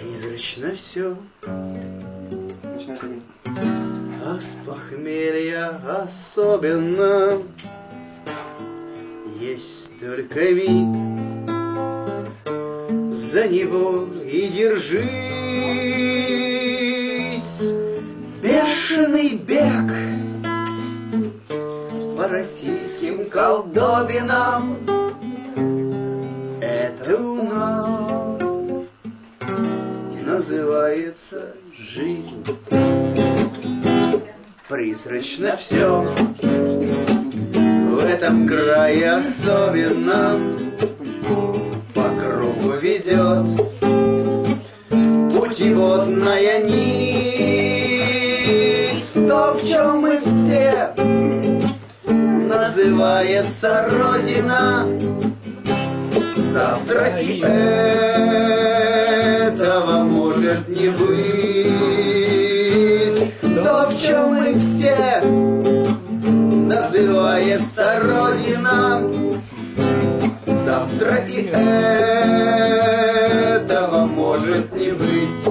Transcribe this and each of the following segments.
Призрачно все, Начинает один. а с похмелья особенно есть только миг. За него и держись. Бешеный бег по российским колдобинам. Это у нас называется жизнь. Призрачно все в этом крае особенном. По кругу ведет путеводная нить. То, в чем мы все, называется Родина. Завтра и этого может не быть. То, в чем мы все, называется Родина. Завтра и этого может не быть.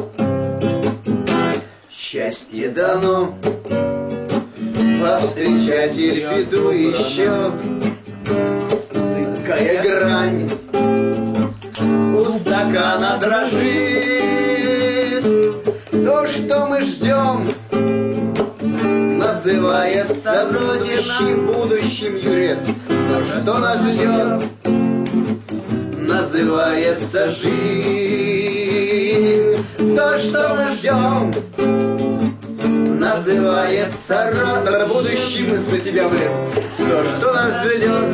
Счастье дано повстречать беду еще. Зыбкая грань у стакана дрожит. То, что мы ждем, называется будущим, Юрец. То, что нас ждет, называется жизнь. То, что мы ждем, называется будущим. Мысли тебя, блин. То, что нас ждет,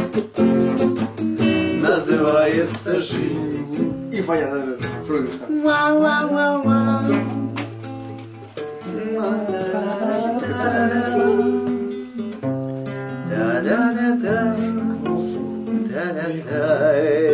называется жизнь. И понятно, прыгаешь так. Да-да-да-да.